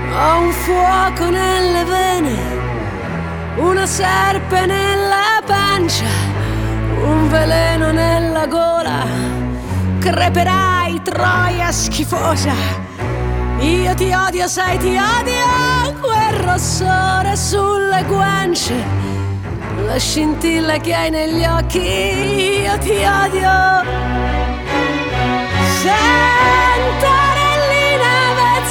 Ho un fuoco nelle vene, una serpe nella pancia, un veleno nella gola. Creperai, troia schifosa. Io ti odio, sai, ti odio. Quel rossore sulle guance, la scintilla che hai negli occhi. Io ti odio. Senta